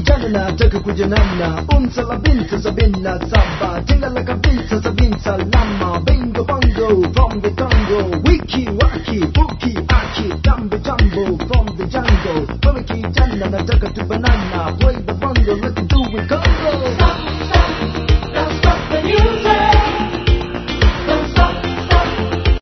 kijana nataka kujanana la binti 77 Tinga la kabisa 70 salama Bingo bongo from the Congo Wiki waki fuki aki Tambo jumbo from the jungle Wewe kijana nataka tu banana Play the